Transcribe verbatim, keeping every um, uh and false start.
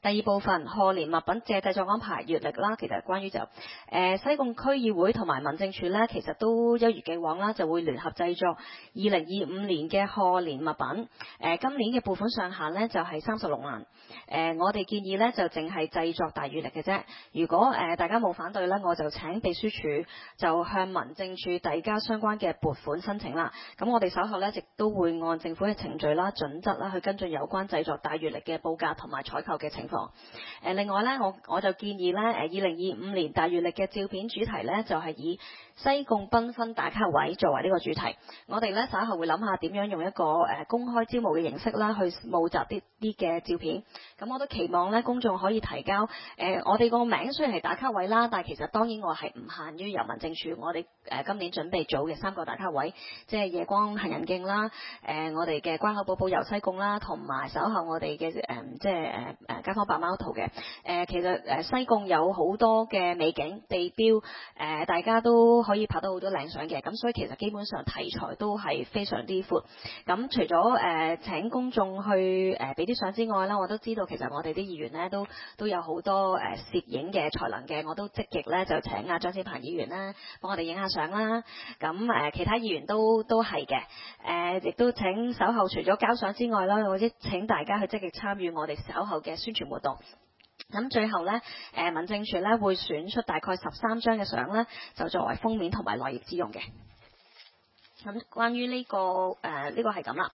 第二部分賀年物品嘅製作安排月曆啦，其實關於就誒、呃、西貢區議會同埋民政處咧，其實都一如既往啦，就會聯合製作二零二五年嘅賀年物品。誒、呃、今年嘅撥款上限咧就係三十六萬。誒、呃、我哋建議咧就淨係製作大月曆嘅啫。如果誒、呃、大家冇反對咧，我就請秘書處就向民政處遞交相關嘅撥款申請啦。咁我哋稍後咧亦都會按政府嘅程序啦、準則啦去跟進有關製作大月曆嘅報價同埋採購嘅情況。誒、呃、另外咧，我我就建議咧，誒二零二五年大月曆嘅照片主題咧，就係、是、以西貢繽紛打卡位作為呢個主題。我哋咧稍後會諗下點樣用一個誒、呃、公開招募嘅形式啦，去募集啲啲嘅照片。咁我都期望咧，公眾可以提交誒、呃，我哋個名雖然係打卡位啦，但係其實當然我係唔限於由民政處，我哋誒、呃、今年準備做嘅三個打卡位，即係夜光行人徑啦，誒、呃、我哋嘅關口寶寶遊西貢啦，同埋稍後我哋嘅誒即係誒誒街坊白貓圖嘅。誒、呃、其實誒西貢有好多嘅美景地標，誒、呃、大家都可以拍到好多靚相嘅，咁所以其實基本上題材都係非常之闊。咁除咗誒、呃、請公眾去誒俾啲相之外啦，我都知道其實我哋啲議員咧都都有好多誒攝影嘅才能嘅，我都積極咧就請阿張小鵬議員啦幫我哋影下相啦。咁誒、呃、其他議員都都係嘅，誒、呃、亦都請稍後除咗交相之外啦，我亦請大家去積極參與我哋稍後嘅宣傳活動。咁最後咧，誒、呃、民政處咧會選出大概十三張嘅相咧，就作為封面同埋內頁之用嘅。咁關於呢、這個誒呢、呃這個係咁啦。